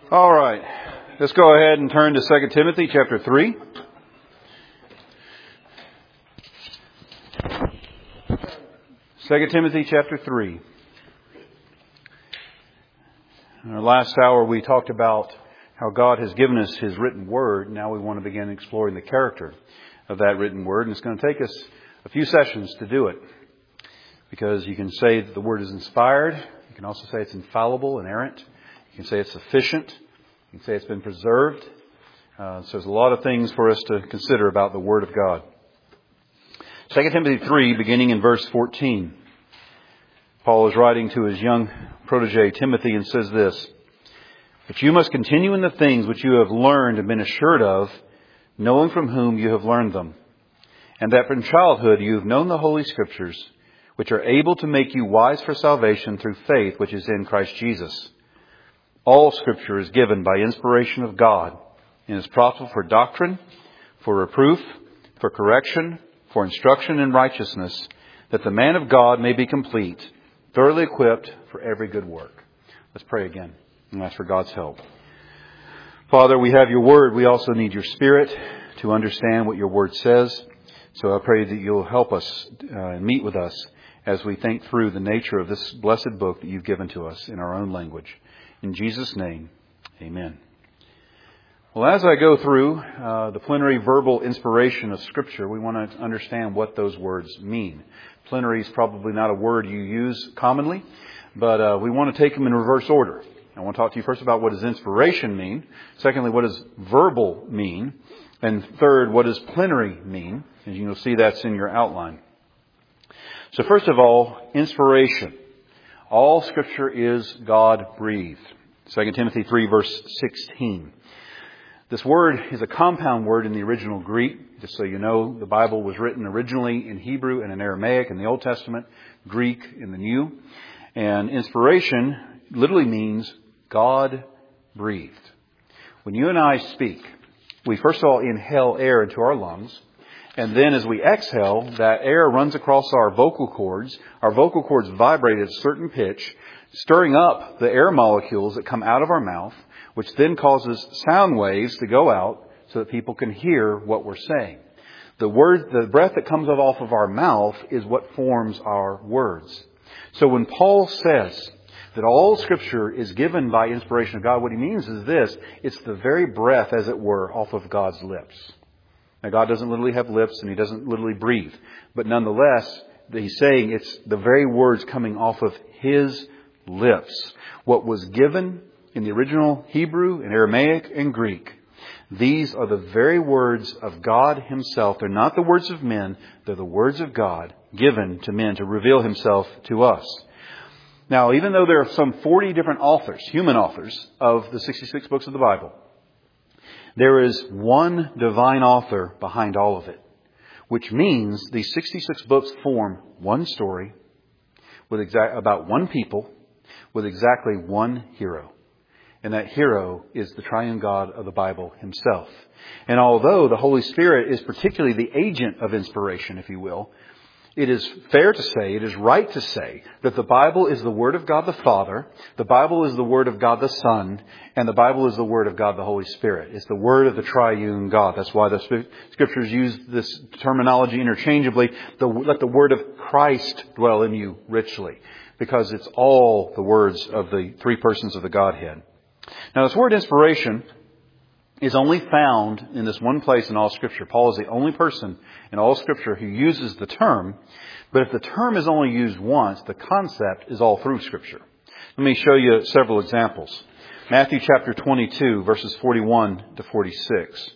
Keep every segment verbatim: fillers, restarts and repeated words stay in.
All right. Let's go ahead and turn to Second Timothy chapter three. Second Timothy chapter three. In our last hour we talked about how God has given us His written word. Now we want to begin exploring the character of that written word. And it's going to take us a few sessions to do it. Because you can say that the word is inspired. You can also say it's infallible, inerrant. You can say it's sufficient. You can say it's been preserved. Uh, so there's a lot of things for us to consider about the Word of God. Second Timothy three, beginning in verse fourteen. Paul is writing to his young protege Timothy and says this: "But you must continue in the things which you have learned and been assured of, knowing from whom you have learned them. And that from childhood you have known the Holy Scriptures, which are able to make you wise for salvation through faith which is in Christ Jesus. All Scripture is given by inspiration of God and is profitable for doctrine, for reproof, for correction, for instruction in righteousness, that the man of God may be complete, thoroughly equipped for every good work." Let's pray again and ask for God's help. Father, we have your word. We also need your Spirit to understand what your word says. So I pray that you'll help us uh, and meet with us as we think through the nature of this blessed book that you've given to us in our own language. In Jesus' name, amen. Well, as I go through uh, the plenary verbal inspiration of Scripture, we want to understand what those words mean. Plenary is probably not a word you use commonly, but uh, we want to take them in reverse order. I want to talk to you first about what does inspiration mean. Secondly, what does verbal mean? And third, what does plenary mean? And you'll see that's in your outline. So first of all, inspiration. All Scripture is God-breathed. Second Timothy three, verse sixteen. This word is a compound word in the original Greek. Just so you know, the Bible was written originally in Hebrew and in Aramaic in the Old Testament, Greek in the New. And inspiration literally means God-breathed. When you and I speak, we first of all inhale air into our lungs. And then as we exhale, that air runs across our vocal cords. Our vocal cords vibrate at a certain pitch, stirring up the air molecules that come out of our mouth, which then causes sound waves to go out so that people can hear what we're saying. The word, the breath that comes off of our mouth is what forms our words. So when Paul says that all Scripture is given by inspiration of God, what he means is this: it's the very breath, as it were, off of God's lips. Now, God doesn't literally have lips and He doesn't literally breathe. But nonetheless, He's saying it's the very words coming off of His lips. What was given in the original Hebrew and Aramaic and Greek, these are the very words of God Himself. They're not the words of men. They're the words of God given to men to reveal Himself to us. Now, even though there are some forty different authors, human authors, of the sixty-six books of the Bible, there is one divine author behind all of it, which means these sixty-six books form one story with exact, about one people with exactly one hero. And that hero is the triune God of the Bible Himself. And although the Holy Spirit is particularly the agent of inspiration, if you will, it is fair to say, it is right to say, that the Bible is the Word of God the Father, the Bible is the Word of God the Son, and the Bible is the Word of God the Holy Spirit. It's the Word of the triune God. That's why the Scriptures use this terminology interchangeably. The, let the Word of Christ dwell in you richly, because it's all the words of the three persons of the Godhead. Now, this word inspiration is only found in this one place in all Scripture. Paul is the only person in all Scripture who uses the term. But if the term is only used once, the concept is all through Scripture. Let me show you several examples. Matthew chapter twenty-two, verses forty-one to forty-six.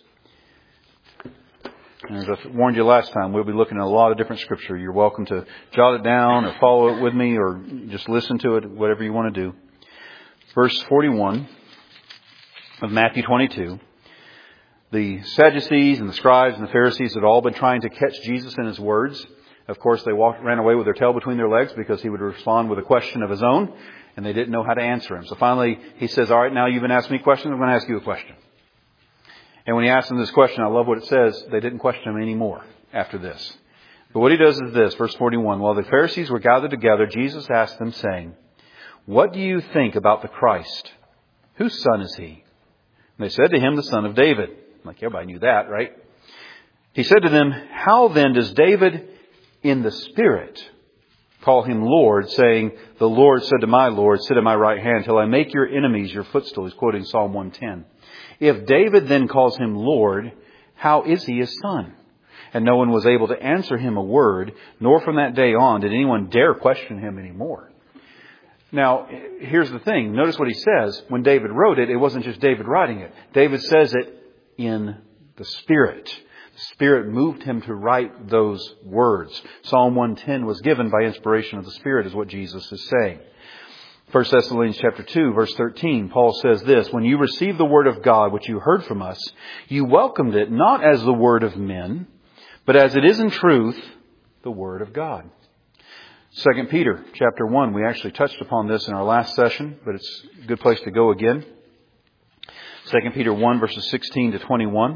And as I warned you last time, we'll be looking at a lot of different Scripture. You're welcome to jot it down or follow it with me or just listen to it, whatever you want to do. Verse forty-one of Matthew twenty-two. The Sadducees and the scribes and the Pharisees had all been trying to catch Jesus in His words. Of course, they walked, ran away with their tail between their legs because He would respond with a question of His own, and they didn't know how to answer Him. So finally, He says, all right, now you've been asking me questions, I'm going to ask you a question. And when He asked them this question, I love what it says, they didn't question Him anymore after this. But what He does is this, verse forty-one, while the Pharisees were gathered together, Jesus asked them, saying, "What do you think about the Christ? Whose son is he? And they said to him, the son of David. Like everybody knew that, right? He said to them, how then does David in the Spirit call him Lord, saying, the Lord said to my Lord, sit at my right hand till I make your enemies your footstool. He's quoting Psalm one ten. If David then calls him Lord, how is he his son? And no one was able to answer him a word, nor from that day on did anyone dare question him anymore. Now, here's the thing. Notice what he says. When David wrote it, it wasn't just David writing it. David says it in the Spirit. The Spirit moved him to write those words. Psalm one ten was given by inspiration of the Spirit, is what Jesus is saying. First Thessalonians chapter two, verse thirteen, Paul says this, when you received the word of God, which you heard from us, you welcomed it not as the word of men, but as it is in truth, the word of God. Second Peter chapter one, we actually touched upon this in our last session, but it's a good place to go again. Second Peter one, verses sixteen to twenty-one.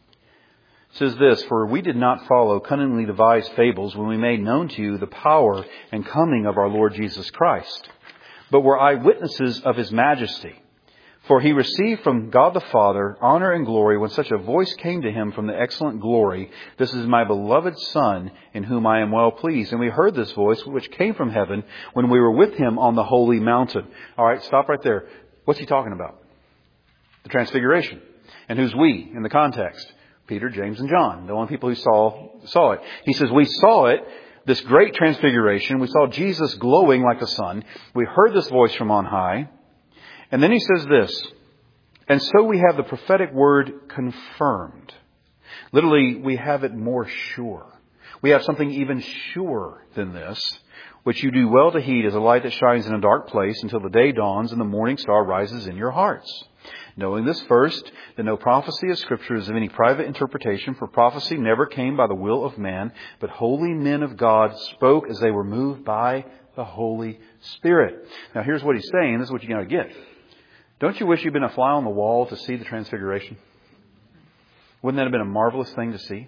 It says this, for we did not follow cunningly devised fables when we made known to you the power and coming of our Lord Jesus Christ, but were eyewitnesses of his majesty. For he received from God the Father honor and glory when such a voice came to him from the excellent glory, this is my beloved Son, in whom I am well pleased. And we heard this voice which came from heaven when we were with him on the holy mountain. All right, stop right there. What's he talking about? The Transfiguration. And who's we in the context? Peter, James, and John, the only people who saw saw it. He says, we saw it, this great transfiguration. We saw Jesus glowing like the sun. We heard this voice from on high. And then he says this, and so we have the prophetic word confirmed. Literally, we have it more sure. We have something even surer than this, which you do well to heed as a light that shines in a dark place until the day dawns and the morning star rises in your hearts. Knowing this first, that no prophecy of Scripture is of any private interpretation, for prophecy never came by the will of man, but holy men of God spoke as they were moved by the Holy Spirit. Now here's what he's saying. This is what you got to get. Don't you wish you'd been a fly on the wall to see the Transfiguration? Wouldn't that have been a marvelous thing to see?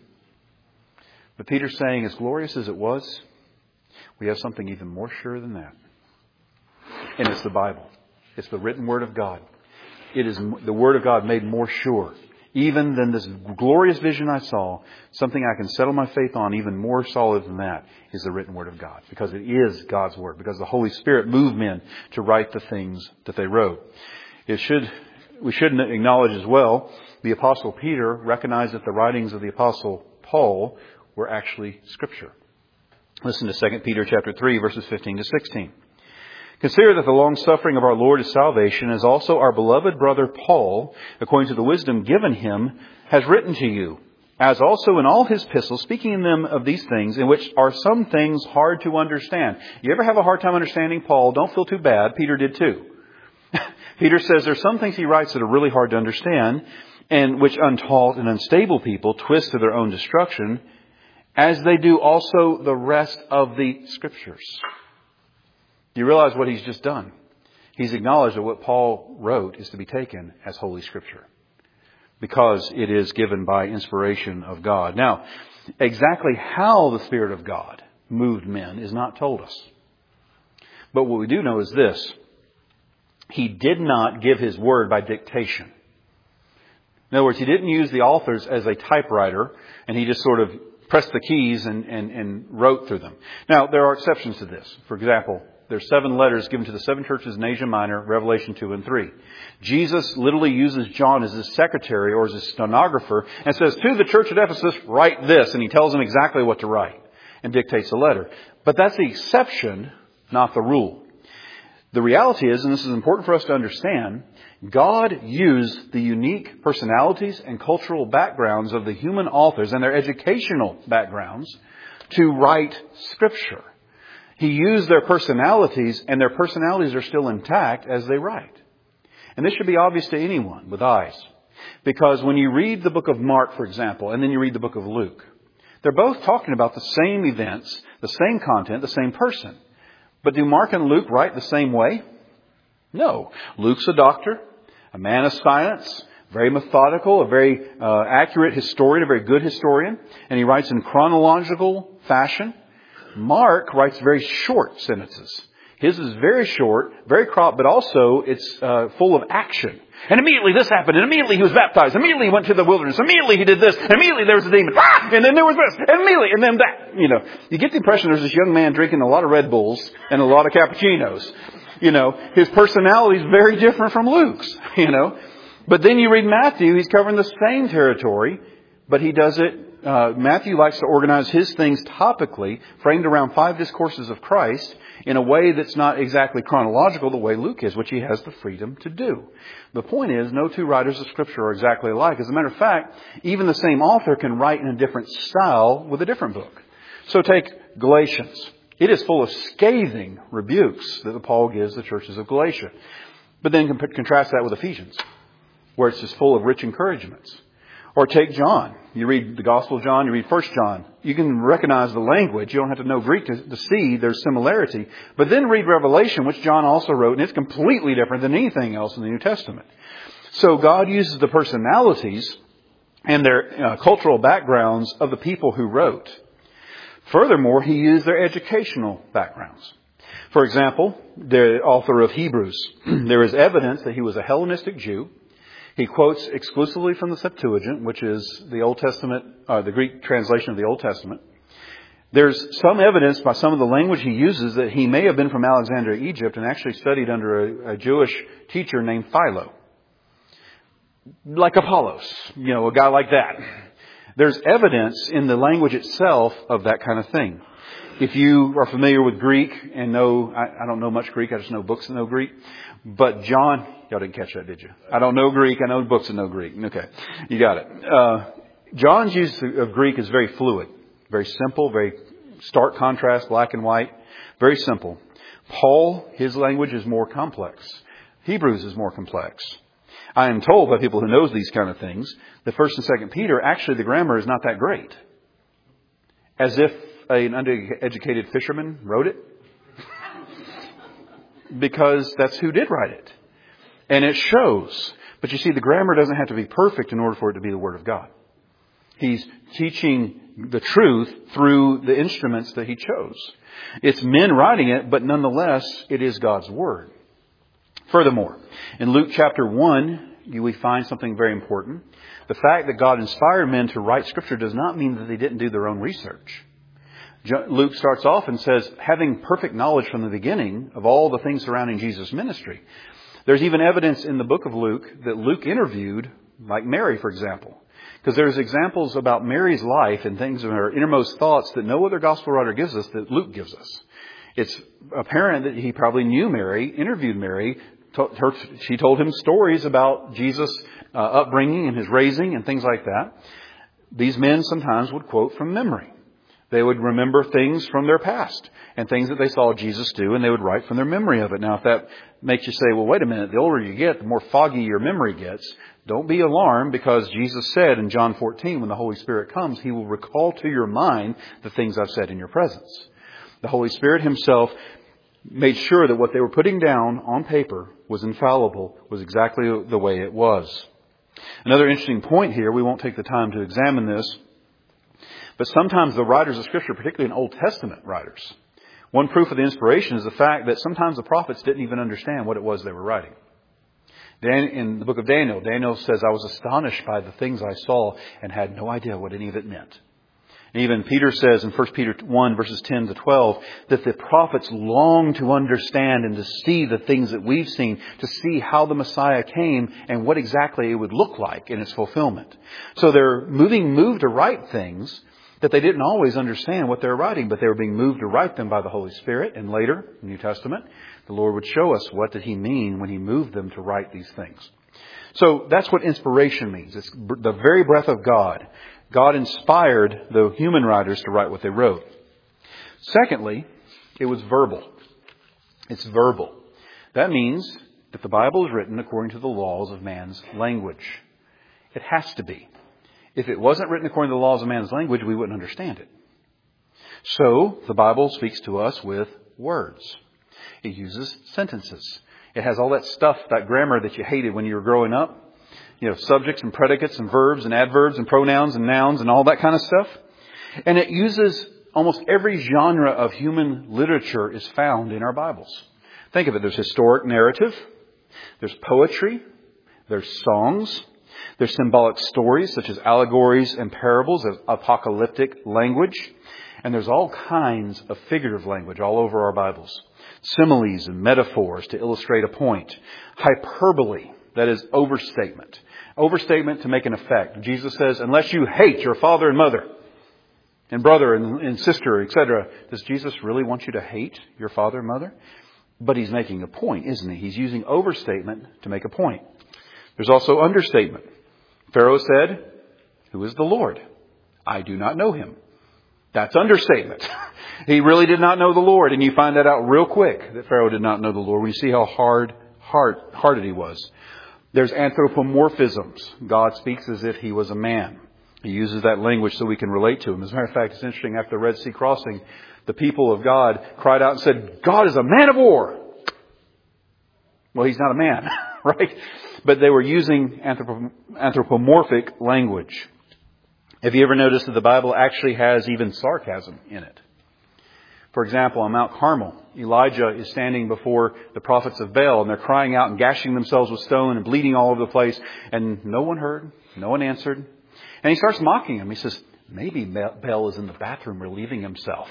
But Peter's saying, as glorious as it was, we have something even more sure than that. And it's the Bible. It's the written Word of God. It is the Word of God made more sure. Even than this glorious vision I saw, something I can settle my faith on even more solid than that is the written Word of God. Because it is God's Word. Because the Holy Spirit moved men to write the things that they wrote. It should, we should acknowledge as well, the Apostle Peter recognized that the writings of the Apostle Paul were actually Scripture. Listen to Second Peter chapter three, verses fifteen to sixteen. Consider that the long suffering of our Lord is salvation, as also our beloved brother Paul, according to the wisdom given him, has written to you, as also in all his epistles, speaking in them of these things, in which are some things hard to understand. You ever have a hard time understanding Paul? Don't feel too bad. Peter did too. Peter says there's some things he writes that are really hard to understand, and which untaught and unstable people twist to their own destruction, as they do also the rest of the Scriptures. Do you realize what he's just done? He's acknowledged that what Paul wrote is to be taken as Holy Scripture, because it is given by inspiration of God. Now, exactly how the Spirit of God moved men is not told us. But what we do know is this. He did not give his word by dictation. In other words, he didn't use the authors as a typewriter, and he just sort of pressed the keys and, and, and wrote through them. Now, there are exceptions to this. For example, there's seven letters given to the seven churches in Asia Minor, Revelation two and three. Jesus literally uses John as his secretary or as his stenographer and says, to the church at Ephesus, write this. And he tells them exactly what to write and dictates a letter. But that's the exception, not the rule. The reality is, and this is important for us to understand, God used the unique personalities and cultural backgrounds of the human authors and their educational backgrounds to write Scripture. He used their personalities, and their personalities are still intact as they write. And this should be obvious to anyone with eyes. Because when you read the book of Mark, for example, and then you read the book of Luke, they're both talking about the same events, the same content, the same person. But do Mark and Luke write the same way? No. Luke's a doctor, a man of science, very methodical, a very uh, accurate historian, a very good historian. And he writes in chronological fashion. Mark writes very short sentences. His is very short, very cropped, but also it's uh, full of action. And immediately this happened, and immediately he was baptized, immediately he went to the wilderness, immediately he did this, and immediately there was a demon, ah! And then there was this, and immediately, and then that. You know, you get the impression there's this young man drinking a lot of Red Bulls and a lot of cappuccinos. You know, his personality is very different from Luke's, you know. But then you read Matthew, he's covering the same territory, but he does it, uh, Matthew likes to organize his things topically, framed around five discourses of Christ, in a way that's not exactly chronological the way Luke is, which he has the freedom to do. The point is, no two writers of Scripture are exactly alike. As a matter of fact, even the same author can write in a different style with a different book. So take Galatians. It is full of scathing rebukes that Paul gives the churches of Galatia. But then contrast that with Ephesians, where it's just full of rich encouragements. Or take John. You read the Gospel of John, you read First John. You can recognize the language. You don't have to know Greek to, to see there's similarity. But then read Revelation, which John also wrote, and it's completely different than anything else in the New Testament. So God uses the personalities and their uh, cultural backgrounds of the people who wrote. Furthermore, He used their educational backgrounds. For example, the author of Hebrews, there is evidence that he was a Hellenistic Jew. He quotes exclusively from the Septuagint, which is the Old Testament, uh, the Greek translation of the Old Testament. There's some evidence by some of the language he uses that he may have been from Alexandria, Egypt, and actually studied under a, a Jewish teacher named Philo. Like Apollos, you know, a guy like that. There's evidence in the language itself of that kind of thing. If you are familiar with Greek and know, I, I don't know much Greek, I just know books that know Greek. But John, y'all didn't catch that, did you? I don't know Greek, I know books that know Greek. Okay, you got it. Uh, John's use of Greek is very fluid, very simple, very stark contrast, black and white, very simple. Paul, his language is more complex. Hebrews is more complex. I am told by people who knows these kind of things that First and Second Peter, actually the grammar is not that great. As if an undereducated fisherman wrote it. Because that's who did write it. And it shows. But you see, the grammar doesn't have to be perfect in order for it to be the Word of God. He's teaching the truth through the instruments that He chose. It's men writing it, but nonetheless, it is God's Word. Furthermore, in Luke chapter one, we find something very important. The fact that God inspired men to write Scripture does not mean that they didn't do their own research. Luke starts off and says, having perfect knowledge from the beginning of all the things surrounding Jesus' ministry. There's even evidence in the book of Luke that Luke interviewed, like Mary, for example. Because there's examples about Mary's life and things in her innermost thoughts that no other gospel writer gives us that Luke gives us. It's apparent that he probably knew Mary, interviewed Mary. Her, she told him stories about Jesus' uh, upbringing and his raising and things like that. These men sometimes would quote from memory. They would remember things from their past and things that they saw Jesus do, and they would write from their memory of it. Now, if that makes you say, well, wait a minute, the older you get, the more foggy your memory gets, don't be alarmed, because Jesus said in John fourteen, when the Holy Spirit comes, He will recall to your mind the things I've said in your presence. The Holy Spirit Himself made sure that what they were putting down on paper was infallible, was exactly the way it was. Another interesting point here, we won't take the time to examine this, but sometimes the writers of Scripture, particularly in Old Testament writers, one proof of the inspiration is the fact that sometimes the prophets didn't even understand what it was they were writing. Dan, in the book of Daniel, Daniel says, I was astonished by the things I saw and had no idea what any of it meant. And even Peter says in First Peter one, verses ten to twelve, that the prophets long to understand and to see the things that we've seen, to see how the Messiah came and what exactly it would look like in its fulfillment. So they're moving, moved to write things that they didn't always understand what they were writing, but they were being moved to write them by the Holy Spirit. And later, in the New Testament, the Lord would show us what did He mean when He moved them to write these things. So that's what inspiration means. It's the very breath of God. God inspired the human writers to write what they wrote. Secondly, it was verbal. It's verbal. That means that the Bible is written according to the laws of man's language. It has to be. If it wasn't written according to the laws of man's language, we wouldn't understand it. So, the Bible speaks to us with words. It uses sentences. It has all that stuff, that grammar that you hated when you were growing up. You know, subjects and predicates and verbs and adverbs and pronouns and nouns and all that kind of stuff. And it uses almost every genre of human literature is found in our Bibles. Think of it. There's historic narrative. There's poetry. There's songs. There's symbolic stories such as allegories and parables of apocalyptic language. And there's all kinds of figurative language all over our Bibles. Similes and metaphors to illustrate a point. Hyperbole, that is overstatement. Overstatement to make an effect. Jesus says, unless you hate your father and mother and brother and, and sister, et cetera, does Jesus really want you to hate your father and mother? But he's making a point, isn't he? He's using overstatement to make a point. There's also understatement. Pharaoh said, who is the Lord? I do not know him. That's understatement. He really did not know the Lord. And you find that out real quick, that Pharaoh did not know the Lord, when you see how hard, hard, hearted he was. There's anthropomorphisms. God speaks as if he was a man. He uses that language so we can relate to him. As a matter of fact, it's interesting, after the Red Sea crossing, the people of God cried out and said, God is a man of war. Well, he's not a man, right? But they were using anthrop- anthropomorphic language. Have you ever noticed that the Bible actually has even sarcasm in it? For example, on Mount Carmel, Elijah is standing before the prophets of Baal, and they're crying out and gashing themselves with stone and bleeding all over the place. And no one heard. No one answered. And he starts mocking him. He says, maybe Baal is in the bathroom relieving himself.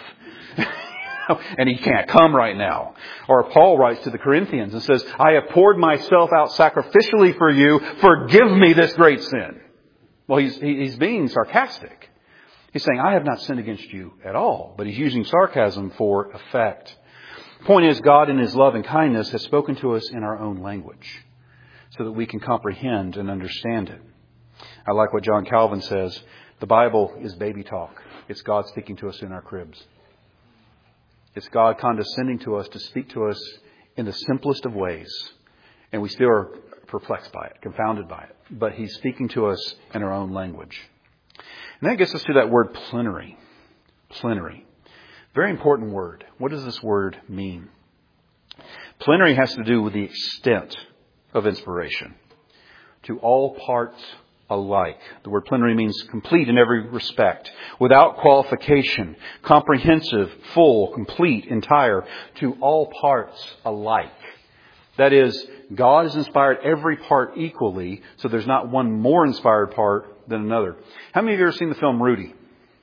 And he can't come right now. Or Paul writes to the Corinthians and says, I have poured myself out sacrificially for you. Forgive me this great sin. Well, he's, he's being sarcastic. He's saying, I have not sinned against you at all. But he's using sarcasm for effect. The point is, God in his love and kindness has spoken to us in our own language so that we can comprehend and understand it. I like what John Calvin says. The Bible is baby talk. It's God speaking to us in our cribs. It's God condescending to us to speak to us in the simplest of ways. And we still are perplexed by it, confounded by it. But he's speaking to us in our own language. And that gets us to that word plenary. Plenary. Very important word. What does this word mean? Plenary has to do with the extent of inspiration. To all parts alike. The word plenary means complete in every respect, without qualification, comprehensive, full, complete, entire, to all parts alike. That is, God has inspired every part equally, so there's not one more inspired part than another. How many of you have ever seen the film Rudy?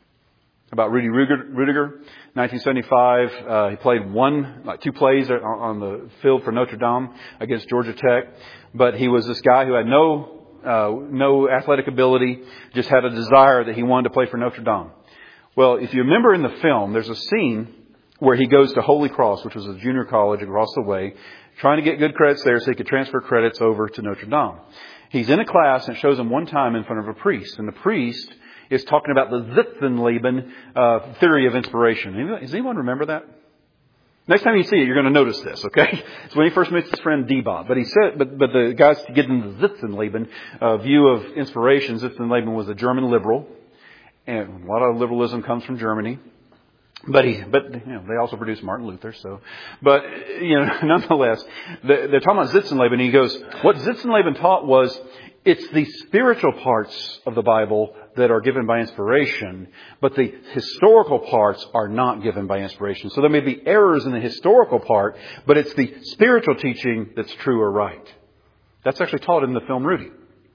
About Rudy Ruettiger, nineteen seventy-five. Uh, he played one, like two plays on the field for Notre Dame against Georgia Tech. But he was this guy who had no Uh, no athletic ability, just had a desire that he wanted to play for Notre Dame. Well, if you remember in the film, there's a scene where he goes to Holy Cross, which was a junior college across the way, trying to get good credits there so he could transfer credits over to Notre Dame. He's in a class and it shows him one time in front of a priest. And the priest is talking about the Sitzenleben uh, theory of inspiration. Does anyone remember that? Next time you see it, you're going to notice this, okay? It's when he first meets his friend Deba. But he said, but, but the guys to get into the Sitzenleben uh, view of inspiration, Sitzenleben was a German liberal. And a lot of liberalism comes from Germany. But he, but, you know, they also produced Martin Luther, so, but, you know, nonetheless, they're talking about Sitzenleben, and he goes, what Sitzenleben taught was, it's the spiritual parts of the Bible that are given by inspiration, but the historical parts are not given by inspiration. So there may be errors in the historical part, but it's the spiritual teaching that's true or right. That's actually taught in the film Rudy.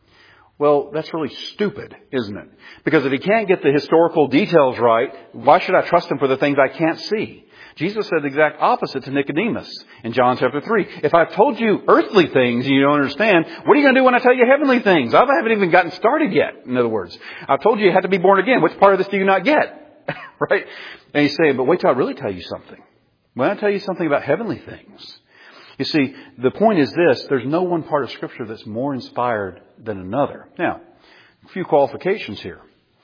Well, that's really stupid, isn't it? Because if he can't get the historical details right, why should I trust him for the things I can't see? Jesus said the exact opposite to Nicodemus in John chapter three. If I've told you earthly things and you don't understand, what are you going to do when I tell you heavenly things? I haven't even gotten started yet, in other words. I've told you you have to be born again. Which part of this do you not get? Right? And he's saying, but wait till I really tell you something. When I tell you something about heavenly things. You see, the point is this, there's no one part of Scripture that's more inspired than another. Now, a few qualifications here.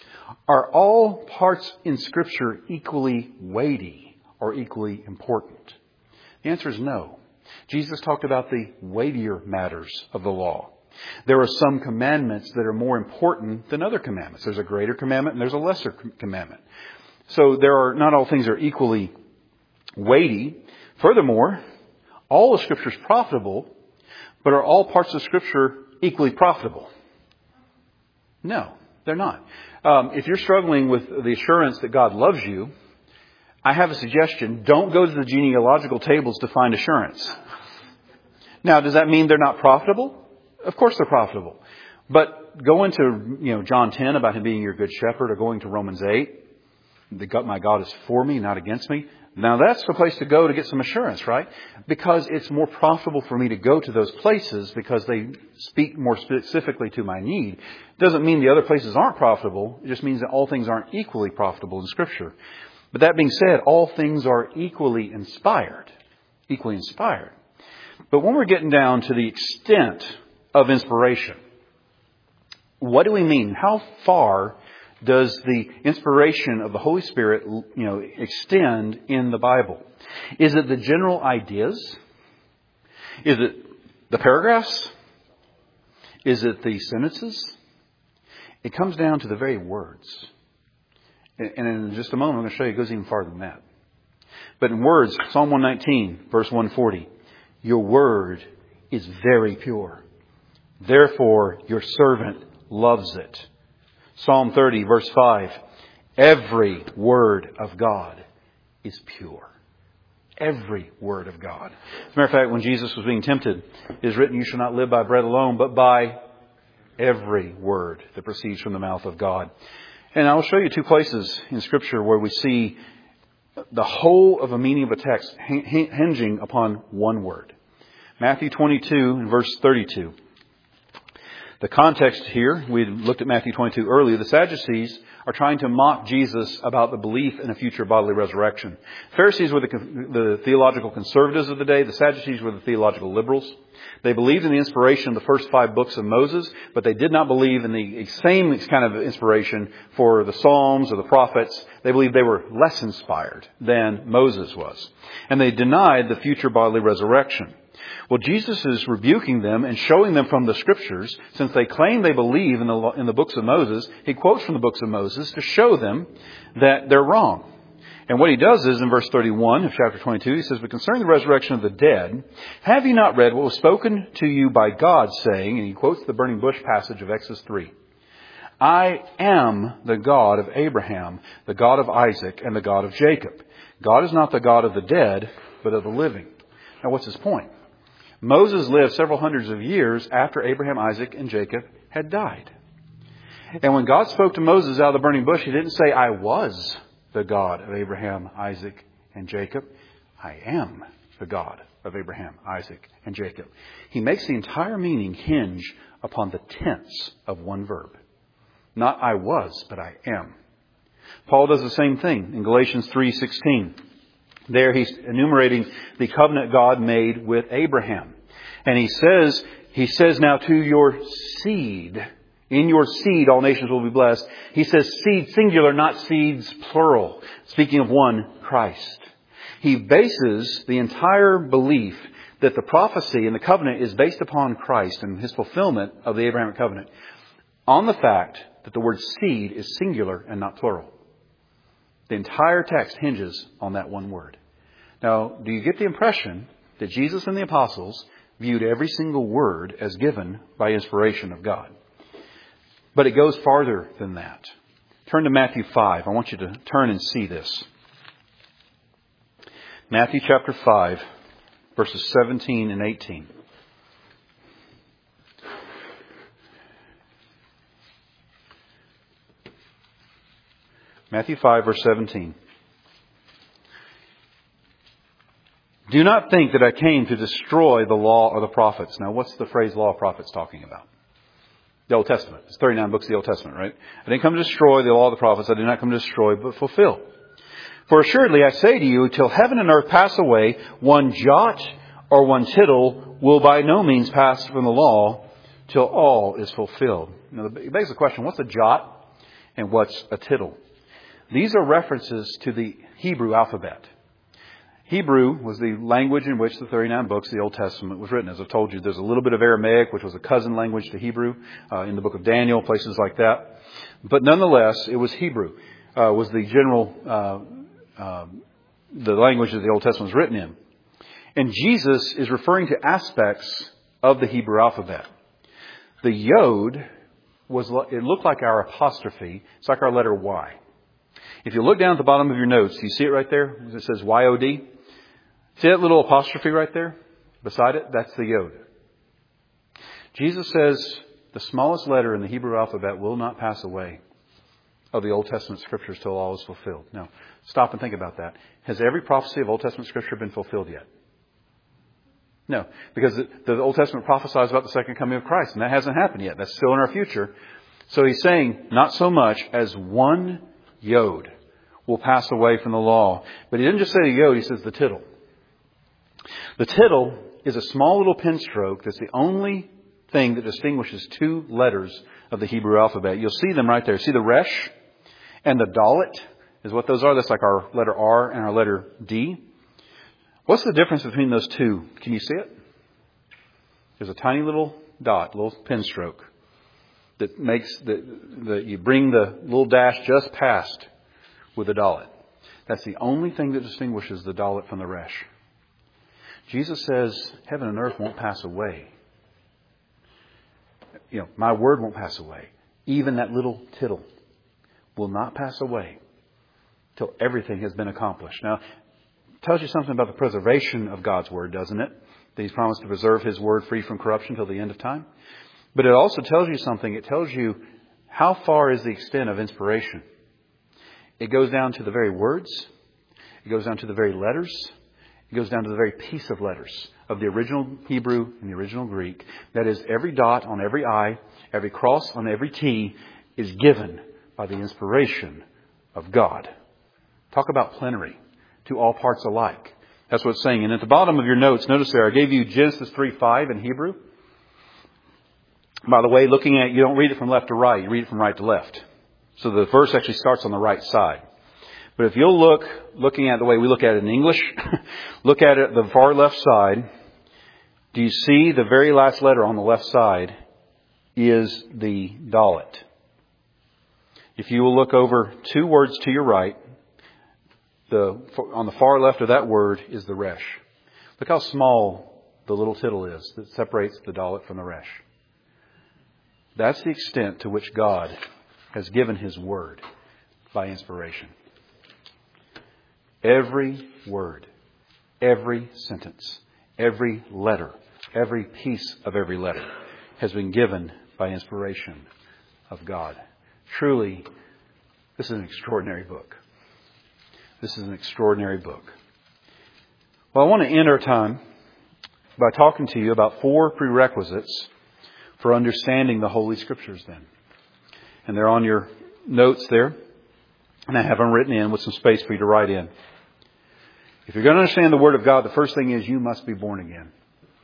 Are all parts in Scripture equally weighty or equally important? The answer is no. Jesus talked about the weightier matters of the law. There are some commandments that are more important than other commandments. There's a greater commandment and there's a lesser commandment. So there are, not all things are equally weighty. Furthermore, all of Scripture is profitable, but are all parts of Scripture equally profitable? No, they're not. Um, if you're struggling with the assurance that God loves you, I have a suggestion. Don't go to the genealogical tables to find assurance. Now, does that mean they're not profitable? Of course they're profitable. But go into, you know, John ten about Him being your good shepherd, or going to Romans eight, the God, my God is for me, not against me. Now that's the place to go to get some assurance, right? Because it's more profitable for me to go to those places because they speak more specifically to my need. Doesn't mean the other places aren't profitable. It just means that all things aren't equally profitable in Scripture. But that being said, all things are equally inspired. Equally inspired. But when we're getting down to the extent of inspiration, what do we mean? How far does the inspiration of the Holy Spirit, you know, extend in the Bible? Is it the general ideas? Is it the paragraphs? Is it the sentences? It comes down to the very words. And in just a moment, I'm going to show you it goes even farther than that. But in words, Psalm one nineteen, verse one forty, your word is very pure. Therefore, your servant loves it. Psalm thirty, verse five, every word of God is pure. Every word of God. As a matter of fact, when Jesus was being tempted, it is written, you shall not live by bread alone, but by every word that proceeds from the mouth of God. And I will show you two places in Scripture where we see the whole of a meaning of a text hinging upon one word. Matthew twenty-two and verse thirty-two. The context here, we looked at Matthew twenty-two earlier. The Sadducees are trying to mock Jesus about the belief in a future bodily resurrection. Pharisees were the, the theological conservatives of the day. The Sadducees were the theological liberals. They believed in the inspiration of the first five books of Moses, but they did not believe in the same kind of inspiration for the Psalms or the prophets. They believed they were less inspired than Moses was. And they denied the future bodily resurrection. Well, Jesus is rebuking them and showing them from the Scriptures, since they claim they believe in the, in the books of Moses, He quotes from the books of Moses to show them that they're wrong. And what He does is, in verse thirty-one of chapter twenty-two, He says, but concerning the resurrection of the dead, have you not read what was spoken to you by God, saying, and He quotes the burning bush passage of Exodus three, I am the God of Abraham, the God of Isaac, and the God of Jacob. God is not the God of the dead, but of the living. Now, what's his point? Moses lived several hundreds of years after Abraham, Isaac, and Jacob had died. And when God spoke to Moses out of the burning bush, He didn't say, I was the God of Abraham, Isaac, and Jacob. I am the God of Abraham, Isaac, and Jacob. He makes the entire meaning hinge upon the tense of one verb. Not I was, but I am. Paul does the same thing in Galatians three sixteen. There he's enumerating the covenant God made with Abraham. And he says, he says now to your seed, in your seed all nations will be blessed. He says seed singular, not seeds plural. Speaking of one, Christ. He bases the entire belief that the prophecy and the covenant is based upon Christ and His fulfillment of the Abrahamic covenant on the fact that the word seed is singular and not plural. The entire text hinges on that one word. Now, do you get the impression that Jesus and the apostles viewed every single word as given by inspiration of God? But it goes farther than that. Turn to Matthew five. I want you to turn and see this. Matthew chapter five, verses seventeen and eighteen. Matthew five, verse seventeen. Do not think that I came to destroy the law or the prophets. Now, what's the phrase law of prophets talking about? The Old Testament. It's thirty-nine books of the Old Testament, right? I didn't come to destroy the law of the prophets. I did not come to destroy, but fulfill. For assuredly I say to you, till heaven and earth pass away, one jot or one tittle will by no means pass from the law till all is fulfilled. Now, it begs the question, what's a jot and what's a tittle? These are references to the Hebrew alphabet. Hebrew was the language in which the thirty-nine books of the Old Testament was written. As I've told you, there's a little bit of Aramaic, which was a cousin language to Hebrew, uh, in the book of Daniel, places like that. But nonetheless, it was Hebrew, uh, was the general, uh, uh, the language that the Old Testament was written in. And Jesus is referring to aspects of the Hebrew alphabet. The Yod was, it looked like our apostrophe. It's like our letter Y. If you look down at the bottom of your notes, do you see it right there? It says Y O D. See that little apostrophe right there? Beside it? That's the Yod. Jesus says the smallest letter in the Hebrew alphabet will not pass away of the Old Testament Scriptures till all is fulfilled. Now, stop and think about that. Has every prophecy of Old Testament Scripture been fulfilled yet? No, because the, the Old Testament prophesies about the second coming of Christ, and that hasn't happened yet. That's still in our future. So he's saying not so much as one Yod will pass away from the law. But he didn't just say the Yod, he says the tittle. The tittle is a small little pen stroke that's the only thing that distinguishes two letters of the Hebrew alphabet. You'll see them right there. See the resh and the dalet is what those are. That's like our letter R and our letter D. What's the difference between those two? Can you see it? There's a tiny little dot, little pen stroke that makes the, the you bring the little dash just past with the dalet. That's the only thing that distinguishes the dalet from the resh. Jesus says, heaven and earth won't pass away. You know, my word won't pass away. Even that little tittle will not pass away till everything has been accomplished. Now, it tells you something about the preservation of God's word, doesn't it? That He's promised to preserve His word free from corruption till the end of time. But it also tells you something. It tells you how far is the extent of inspiration. It goes down to the very words. It goes down to the very letters. It goes down to the very piece of letters of the original Hebrew and the original Greek. That is, every dot on every I, every cross on every T is given by the inspiration of God. Talk about plenary to all parts alike. That's what it's saying. And at the bottom of your notes, notice there, I gave you Genesis three five in Hebrew. By the way, looking at, you don't read it from left to right, you read it from right to left. So the verse actually starts on the right side. But if you'll look, looking at the way we look at it in English, look at it the far left side. Do you see the very last letter on the left side is the dalet? If you will look over two words to your right, the on the far left of that word is the resh. Look how small the little tittle is that separates the dalet from the resh. That's the extent to which God has given His word by inspiration. Every word, every sentence, every letter, every piece of every letter has been given by inspiration of God. Truly, this is an extraordinary book. This is an extraordinary book. Well, I want to end our time by talking to you about four prerequisites for understanding the Holy Scriptures then. And they're on your notes there. And I have them written in with some space for you to write in. If you're going to understand the Word of God, the first thing is you must be born again.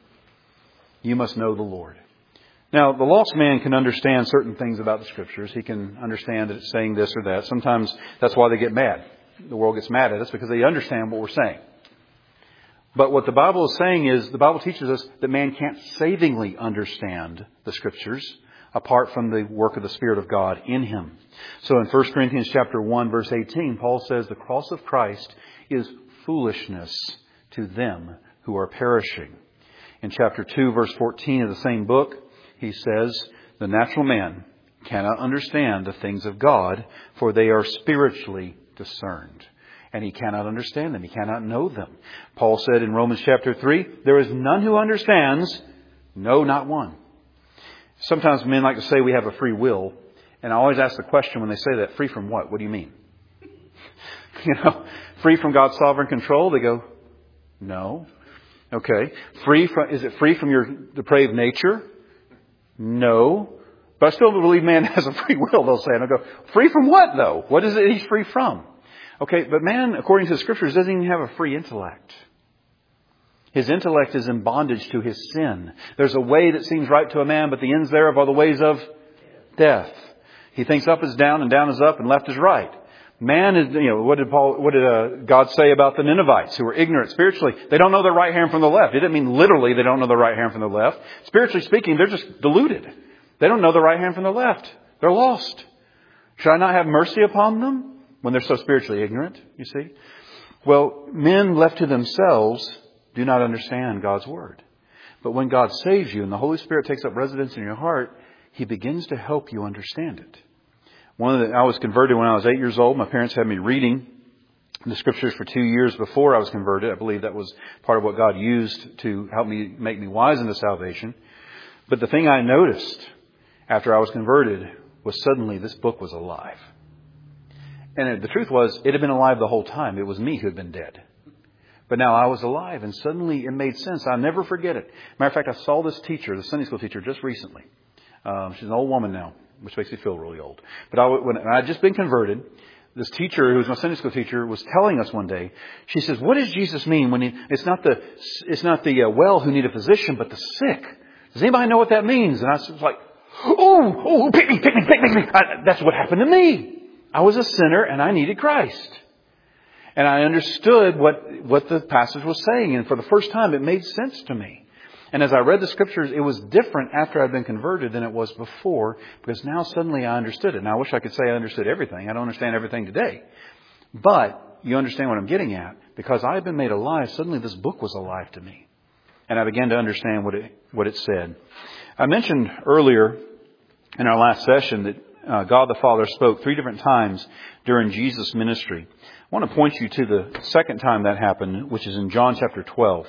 You must know the Lord. Now, the lost man can understand certain things about the Scriptures. He can understand that it's saying this or that. Sometimes that's why they get mad. The world gets mad at us because they understand what we're saying. But what the Bible is saying is, the Bible teaches us that man can't savingly understand the Scriptures apart from the work of the Spirit of God in him. So in First Corinthians chapter one, verse eighteen, Paul says the cross of Christ is foolishness to them who are perishing. In chapter two, verse fourteen of the same book, he says, the natural man cannot understand the things of God, for they are spiritually discerned. And he cannot understand them. He cannot know them. Paul said in Romans chapter three, there is none who understands, no, not one. Sometimes men like to say we have a free will. And I always ask the question when they say that, free from what? What do you mean? You know, free from God's sovereign control? They go, no. Okay. Free from, is it free from your depraved nature? No. But I still believe man has a free will, they'll say. And I go, free from what though? What is it he's free from? Okay, but man, according to the Scriptures, doesn't even have a free intellect. His intellect is in bondage to his sin. There's a way that seems right to a man, but the ends thereof are the ways of death. He thinks up is down and down is up and left is right. Man is, you know, what did Paul, what did uh, God say about the Ninevites who were ignorant spiritually? They don't know their right hand from the left. It didn't mean literally they don't know their right hand from the left. Spiritually speaking, they're just deluded. They don't know the right hand from the left. They're lost. Should I not have mercy upon them when they're so spiritually ignorant, you see? Well, men left to themselves do not understand God's Word. But when God saves you and the Holy Spirit takes up residence in your heart, He begins to help you understand it. One of the, I was converted when I was eight years old. My parents had me reading the Scriptures for two years before I was converted. I believe that was part of what God used to help me make me wise into salvation. But the thing I noticed after I was converted was suddenly this book was alive. And it, the truth was, it had been alive the whole time. It was me who had been dead. But now I was alive, and suddenly it made sense. I'll never forget it. Matter of fact, I saw this teacher, the Sunday school teacher, just recently. Um, she's an old woman now, which makes me feel really old. But I, when I had just been converted, this teacher, who was my Sunday school teacher, was telling us one day. She says, "What does Jesus mean when he, it's not the it's not the uh, well who need a physician, but the sick? Does anybody know what that means?" And I was like, "Oh, oh, pick me, pick me, pick me, pick me!" I, that's what happened to me. I was a sinner and I needed Christ. And I understood what, what the passage was saying. And for the first time, it made sense to me. And as I read the Scriptures, it was different after I'd been converted than it was before. Because now suddenly I understood it. Now I wish I could say I understood everything. I don't understand everything today. But you understand what I'm getting at. Because I had been made alive, suddenly this book was alive to me. And I began to understand what it, what it said. I mentioned earlier in our last session that Uh, God the Father spoke three different times during Jesus' ministry. I want to point you to the second time that happened, which is in John chapter twelve.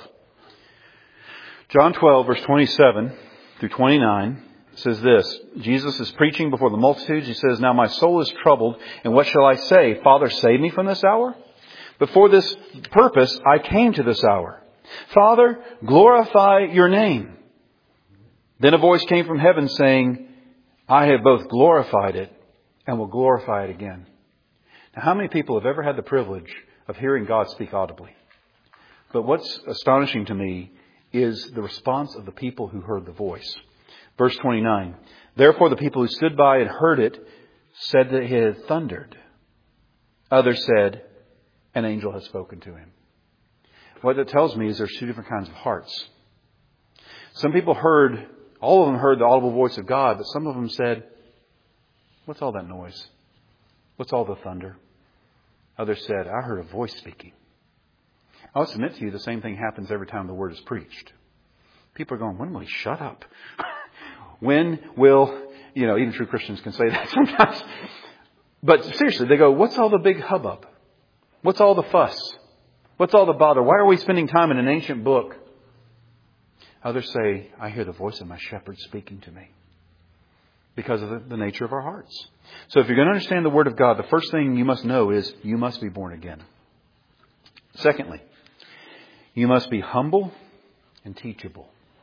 John twelve, verse twenty-seven through twenty-nine says this. Jesus is preaching before the multitudes. He says, "Now my soul is troubled, and what shall I say? Father, save me from this hour? But for this purpose I came to this hour. Father, glorify your name." Then a voice came from heaven saying, "I have both glorified it and will glorify it again." Now, how many people have ever had the privilege of hearing God speak audibly? But what's astonishing to me is the response of the people who heard the voice. Verse twenty-nine, "Therefore the people who stood by and heard it said that it had thundered. Others said, an angel has spoken to him." What that tells me is there's two different kinds of hearts. Some people heard All of them heard the audible voice of God, but some of them said, "What's all that noise? What's all the thunder?" Others said, "I heard a voice speaking." I'll submit to you the same thing happens every time the word is preached. People are going, "When will he shut up?" When will, you know, even true Christians can say that sometimes. But seriously, they go, "What's all the big hubbub? What's all the fuss? What's all the bother? Why are we spending time in an ancient book?" Others say, "I hear the voice of my shepherd speaking to me." Because of the, the nature of our hearts. So if you're going to understand the Word of God, the first thing you must know is you must be born again. Secondly, you must be humble and teachable.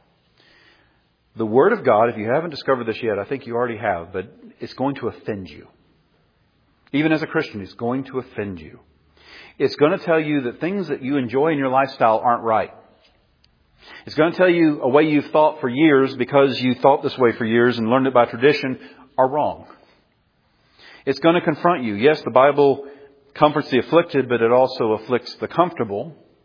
The Word of God, if you haven't discovered this yet, I think you already have, but it's going to offend you. Even as a Christian, it's going to offend you. It's going to tell you that things that you enjoy in your lifestyle aren't right. It's going to tell you a way you've thought for years because you thought this way for years and learned it by tradition are wrong. It's going to confront you. Yes, the Bible comforts the afflicted, but it also afflicts the comfortable.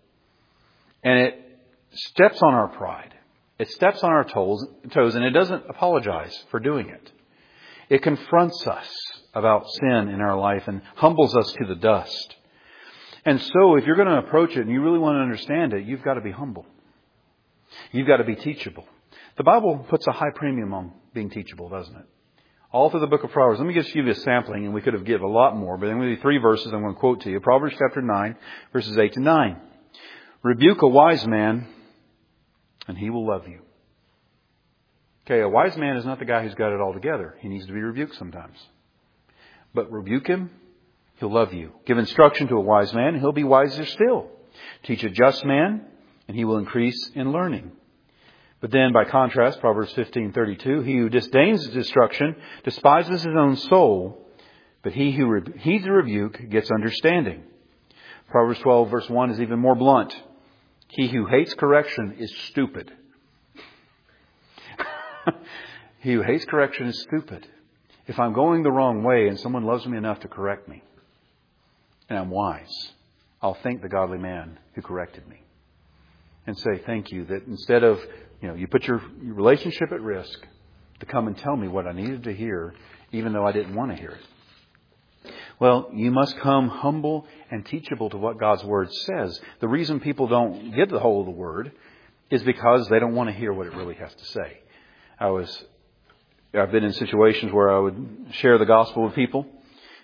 And it steps on our pride. It steps on our toes, toes, and it doesn't apologize for doing it. It confronts us about sin in our life and humbles us to the dust. And so if you're going to approach it and you really want to understand it, you've got to be humble. You've got to be teachable. The Bible puts a high premium on being teachable, doesn't it? All through the book of Proverbs. Let me just give you a sampling, and we could have given a lot more, but I'm going to give you three verses I'm going to quote to you. Proverbs chapter nine, verses eight to nine. "Rebuke a wise man, and he will love you." Okay, a wise man is not the guy who's got it all together. He needs to be rebuked sometimes. But rebuke him, he'll love you. Give instruction to a wise man, and he'll be wiser still. Teach a just man, and he will increase in learning. But then, by contrast, Proverbs fifteen thirty-two, "He who disdains destruction despises his own soul, but he who heeds a rebuke gets understanding." Proverbs twelve, verse one is even more blunt. "He who hates correction is stupid." He who hates correction is stupid. If I'm going the wrong way and someone loves me enough to correct me, and I'm wise, I'll thank the godly man who corrected me. And say, thank you, that instead of, you know, you put your, your relationship at risk to come and tell me what I needed to hear, even though I didn't want to hear it. Well, you must come humble and teachable to what God's Word says. The reason people don't get the whole of the Word is because they don't want to hear what it really has to say. I was, I've been in situations where I would share the gospel with people,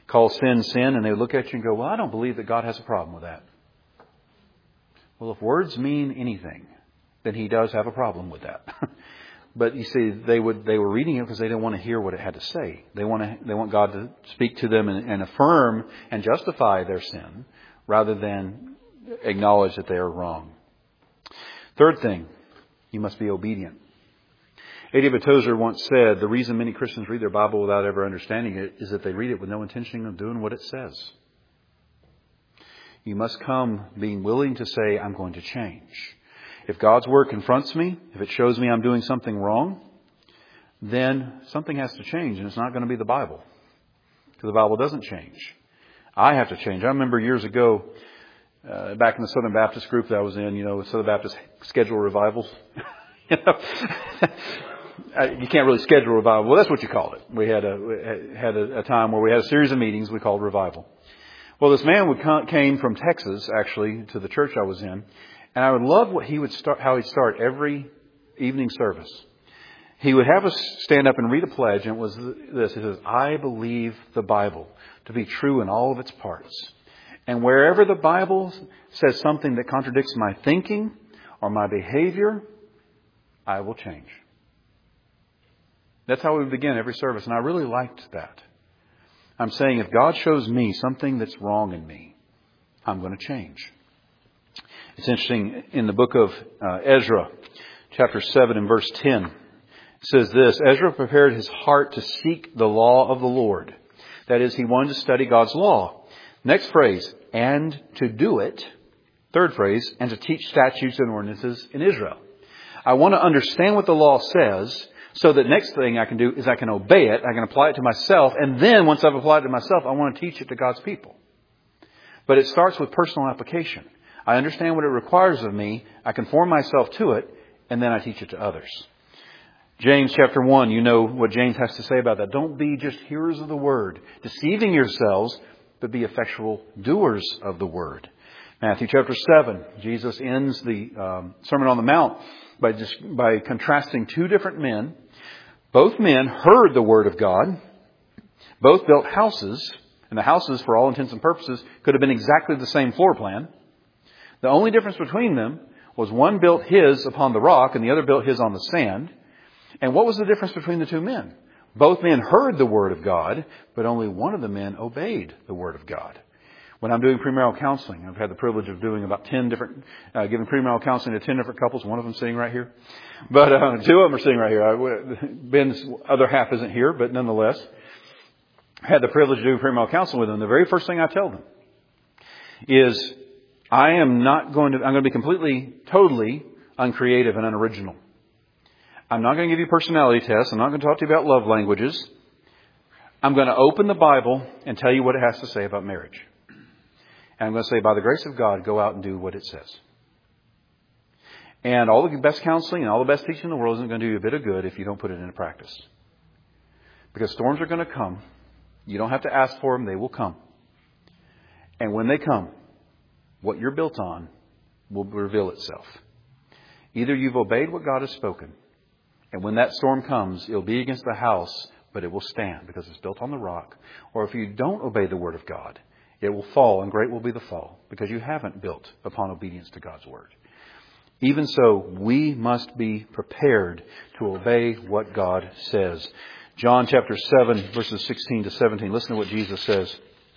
call sin, sin, and they look at you and go, well, I don't believe that God has a problem with that. Well, if words mean anything, then He does have a problem with that. But you see, they would they were reading it because they didn't want to hear what it had to say. They want to they want God to speak to them and, and affirm and justify their sin rather than acknowledge that they are wrong. Third thing, you must be obedient. A David Tozer once said, the reason many Christians read their Bible without ever understanding it is that they read it with no intention of doing what it says. You must come being willing to say, I'm going to change. If God's Word confronts me, if it shows me I'm doing something wrong, then something has to change, and it's not going to be the Bible. Because the Bible doesn't change. I have to change. I remember years ago, uh, back in the Southern Baptist group that I was in, you know, Southern Baptist schedule revivals. you know, you can't really schedule revival. Well, that's what you called it. We had a we had a, a time where we had a series of meetings we called revival. Well, this man would come, came from Texas, actually, to the church I was in. And I would love what he would start, how he'd start every evening service. He would have us stand up and read a pledge, and it was this. He says, I believe the Bible to be true in all of its parts. And wherever the Bible says something that contradicts my thinking or my behavior, I will change. That's how we begin every service. And I really liked that. I'm saying if God shows me something that's wrong in me, I'm going to change. It's interesting, in the book of uh, Ezra, chapter seven and verse ten, it says this, Ezra prepared his heart to seek the law of the Lord. That is, he wanted to study God's law. Next phrase, and to do it. Third phrase, and to teach statutes and ordinances in Israel. I want to understand what the law says, so that next thing I can do is I can obey it, I can apply it to myself, and then once I've applied it to myself, I want to teach it to God's people. But it starts with personal application. I understand what it requires of me. I conform myself to it, and then I teach it to others. James chapter one, you know what James has to say about that. Don't be just hearers of the word, deceiving yourselves, but be effectual doers of the word. Matthew chapter seven, Jesus ends the um, Sermon on the Mount by just, by contrasting two different men. Both men heard the word of God. Both built houses, and the houses, for all intents and purposes, could have been exactly the same floor plan. The only difference between them was one built his upon the rock and the other built his on the sand. And what was the difference between the two men? Both men heard the word of God, but only one of the men obeyed the word of God. When I'm doing premarital counseling, I've had the privilege of doing about ten different, uh, giving premarital counseling to ten different couples. One of them sitting right here. But uh, two of them are sitting right here. I, Ben's other half isn't here, but nonetheless, I had the privilege of doing premarital counseling with them. The very first thing I tell them is, I am not going to, I'm going to be completely, totally uncreative and unoriginal. I'm not going to give you personality tests. I'm not going to talk to you about love languages. I'm going to open the Bible and tell you what it has to say about marriage. And I'm going to say, by the grace of God, go out and do what it says. And all the best counseling and all the best teaching in the world isn't going to do you a bit of good if you don't put it into practice. Because storms are going to come. You don't have to ask for them. They will come. And when they come, what you're built on will reveal itself. Either you've obeyed what God has spoken, and when that storm comes, it'll be against the house, but it will stand because it's built on the rock. Or if you don't obey the word of God, it will fall, and great will be the fall, because you haven't built upon obedience to God's word. Even so, we must be prepared to obey what God says. John chapter seven, verses sixteen to seventeen. Listen to what Jesus says.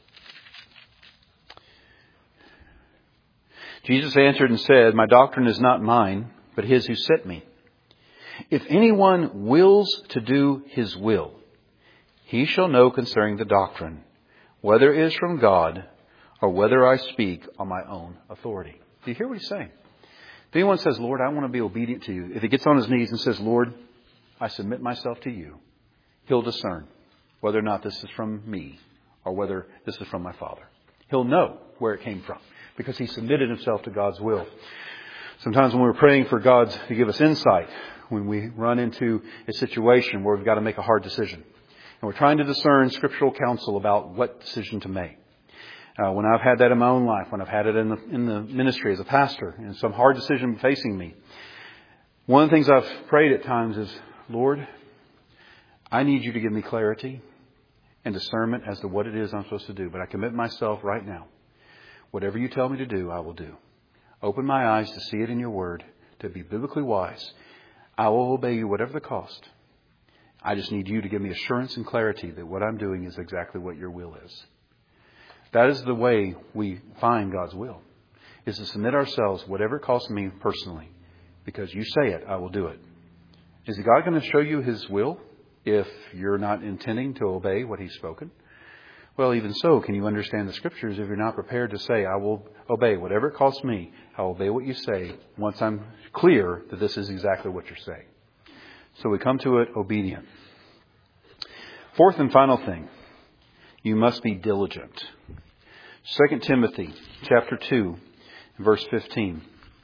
Jesus answered and said, my doctrine is not mine, but his who sent me. If anyone wills to do his will, he shall know concerning the doctrine, whether it is from God or whether I speak on my own authority. Do you hear what he's saying? If anyone says, Lord, I want to be obedient to you. If he gets on his knees and says, Lord, I submit myself to you, he'll discern whether or not this is from me or whether this is from my Father. He'll know where it came from because he submitted himself to God's will. Sometimes when we're praying for God to give us insight, when we run into a situation where we've got to make a hard decision, and we're trying to discern scriptural counsel about what decision to make. Uh, when I've had that in my own life, when I've had it in the, in the ministry as a pastor, and some hard decision facing me, one of the things I've prayed at times is, Lord, I need you to give me clarity. and discernment as to what it is I'm supposed to do. But I commit myself right now. Whatever you tell me to do, I will do. Open my eyes to see it in your word, to be biblically wise. I will obey you whatever the cost. I just need you to give me assurance and clarity that what I'm doing is exactly what your will is. That is the way we find God's will, is to submit ourselves, whatever it costs me personally. Because you say it, I will do it. Is God going to show you His will if you're not intending to obey what He's spoken? Well, even so, can you understand the Scriptures if you're not prepared to say, I will obey whatever it costs me. I will obey what you say once I'm clear that this is exactly what you're saying. So we come to it obedient. Fourth and final thing, you must be diligent. Second Timothy chapter two, verse fifteen.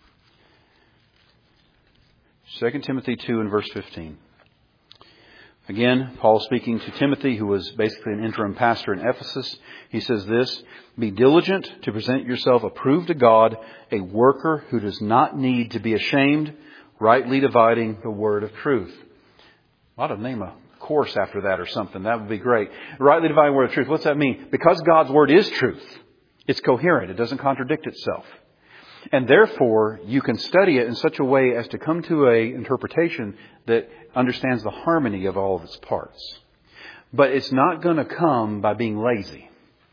Second Timothy two and verse fifteen. Again, Paul speaking to Timothy, who was basically an interim pastor in Ephesus. He says this, be diligent to present yourself approved to God, a worker who does not need to be ashamed, rightly dividing the word of truth. I ought to name a course after that or something. That would be great. Rightly dividing the word of truth. What's that mean? Because God's word is truth. It's coherent. It doesn't contradict itself. And therefore, you can study it in such a way as to come to an interpretation that understands the harmony of all of its parts. But it's not going to come by being lazy.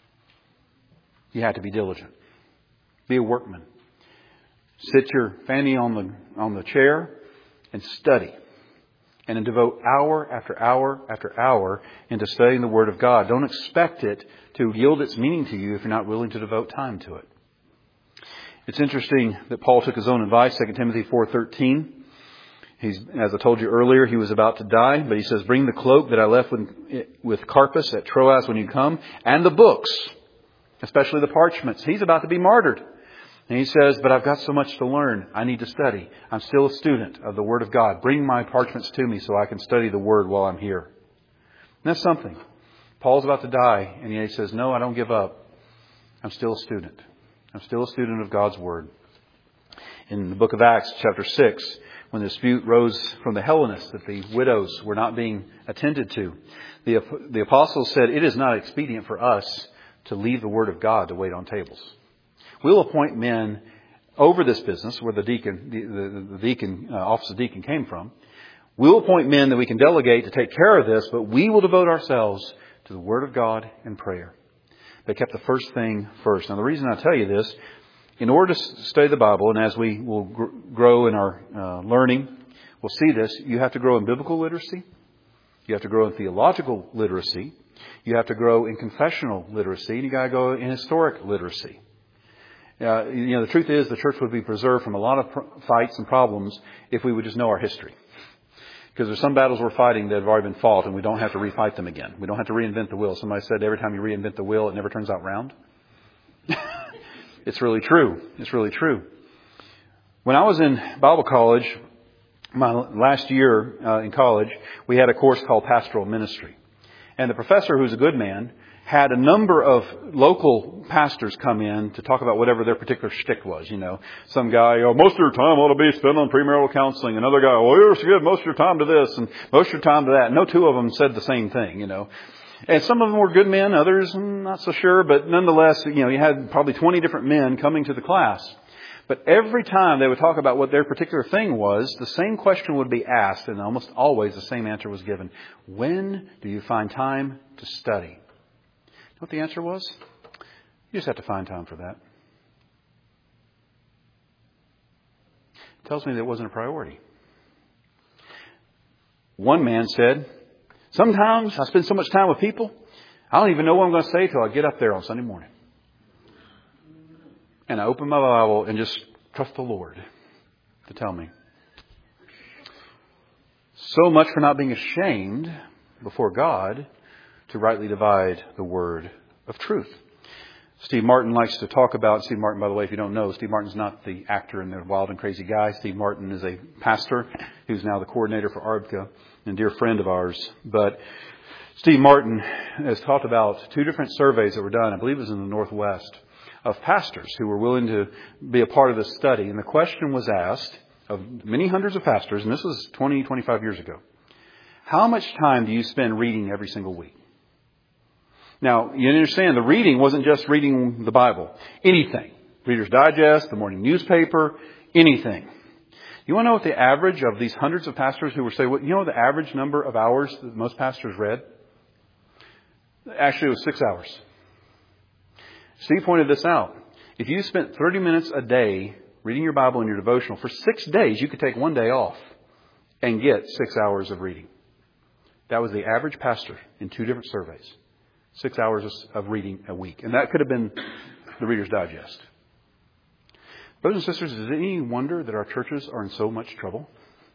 You have to be diligent. Be a workman. Sit your fanny on the on the chair and study. And then devote hour after hour after hour into studying the Word of God. Don't expect it to yield its meaning to you if you're not willing to devote time to it. It's interesting that Paul took his own advice, Second Timothy four thirteen. He's, as I told you earlier, he was about to die, but he says, bring the cloak that I left with, with Carpus at Troas when you come, and the books, especially the parchments. He's about to be martyred. And he says, but I've got so much to learn. I need to study. I'm still a student of the Word of God. Bring my parchments to me so I can study the Word while I'm here. And that's something. Paul's about to die, and he says, no, I don't give up. I'm still a student. I'm still a student of God's Word. In the book of Acts, chapter six, when the dispute rose from the Hellenists that the widows were not being attended to, the, the apostles said, it is not expedient for us to leave the Word of God to wait on tables. We'll appoint men over this business where the deacon, the, the, the deacon, uh, office of deacon came from. We'll appoint men that we can delegate to take care of this, but we will devote ourselves to the Word of God and prayer. They kept the first thing first. Now, the reason I tell you this, in order to study the Bible, and as we will gr- grow in our uh, learning, we'll see this, you have to grow in biblical literacy. You have to grow in theological literacy. You have to grow in confessional literacy. And you got to go in historic literacy. Uh, you know, the truth is the church would be preserved from a lot of pr- fights and problems if we would just know our history. Because there's some battles we're fighting that have already been fought and we don't have to refight them again. We don't have to reinvent the wheel. Somebody said every time you reinvent the wheel, it never turns out round. It's really true. It's really true. When I was in Bible college, my last year uh, in college, we had a course called Pastoral Ministry. And the professor, who's a good man, had a number of local pastors come in to talk about whatever their particular shtick was. You know, some guy, oh, most of your time ought to be spent on premarital counseling. Another guy, well, you're to give most of your time to this and most of your time to that. No two of them said the same thing, you know. And some of them were good men, others not so sure. But nonetheless, you know, you had probably twenty different men coming to the class. But every time they would talk about what their particular thing was, the same question would be asked, and almost always the same answer was given. When do you find time to study? You know what the answer was? You just have to find time for that. It tells me that it wasn't a priority. One man said, sometimes I spend so much time with people, I don't even know what I'm going to say till I get up there on Sunday morning. And I open my Bible and just trust the Lord to tell me. So much for not being ashamed before God to rightly divide the word of truth. Steve Martin likes to talk about, Steve Martin, by the way, if you don't know, Steve Martin's not the actor in The Wild and Crazy Guy. Steve Martin is a pastor who's now the coordinator for A R B C A and a dear friend of ours. But Steve Martin has talked about two different surveys that were done, I believe it was in the Northwest, of pastors who were willing to be a part of this study. And the question was asked of many hundreds of pastors, and this was twenty, twenty-five years ago. How much time do you spend reading every single week? Now, you understand, the reading wasn't just reading the Bible. Anything. Reader's Digest, the morning newspaper, anything. You want to know what the average of these hundreds of pastors who were saying, well, you know the average number of hours that most pastors read? Actually, it was six hours. Steve pointed this out. If you spent thirty minutes a day reading your Bible in your devotional, for six days, you could take one day off and get six hours of reading. That was the average pastor in two different surveys. Six hours of reading a week. And that could have been the Reader's Digest. Brothers and sisters, is it any wonder that our churches are in so much trouble?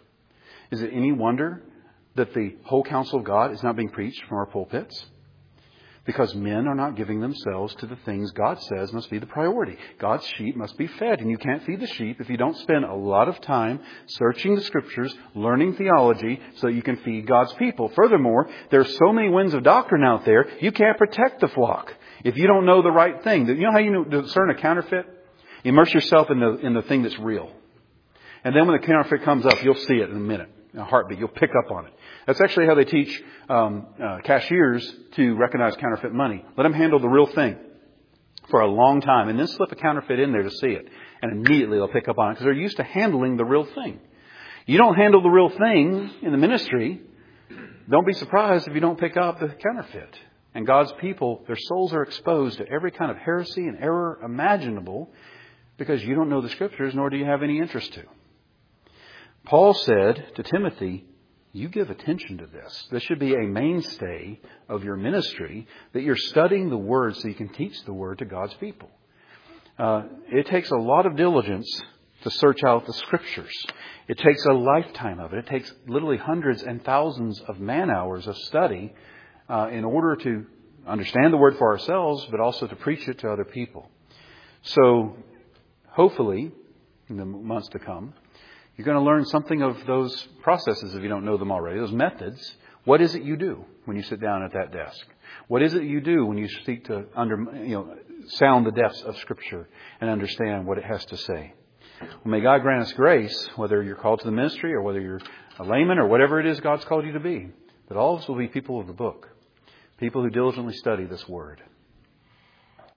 Is it any wonder that the whole counsel of God is not being preached from our pulpits? Because men are not giving themselves to the things God says must be the priority. God's sheep must be fed, and you can't feed the sheep if you don't spend a lot of time searching the Scriptures, learning theology, so that you can feed God's people. Furthermore, there are so many winds of doctrine out there, you can't protect the flock if you don't know the right thing. You know how you discern a counterfeit? Immerse yourself in the in the thing that's real. And then when the counterfeit comes up, you'll see it in a minute, in a heartbeat. You'll pick up on it. That's actually how they teach um, uh, cashiers to recognize counterfeit money. Let them handle the real thing for a long time and then slip a counterfeit in there to see it. And immediately they'll pick up on it because they're used to handling the real thing. You don't handle the real thing in the ministry, don't be surprised if you don't pick up the counterfeit. And God's people, their souls are exposed to every kind of heresy and error imaginable because you don't know the Scriptures, nor do you have any interest to. Paul said to Timothy, you give attention to this. This should be a mainstay of your ministry, that you're studying the Word so you can teach the Word to God's people. Uh, it takes a lot of diligence to search out the Scriptures. It takes a lifetime of it. It takes literally hundreds and thousands of man-hours of study uh, in order to understand the Word for ourselves, but also to preach it to other people. So, hopefully, in the months to come, you're going to learn something of those processes if you don't know them already, those methods. What is it you do when you sit down at that desk? What is it you do when you seek to under, you know, sound the depths of Scripture and understand what it has to say? Well, may God grant us grace, whether you're called to the ministry or whether you're a layman or whatever it is God's called you to be, that all of us will be people of the book, people who diligently study this Word.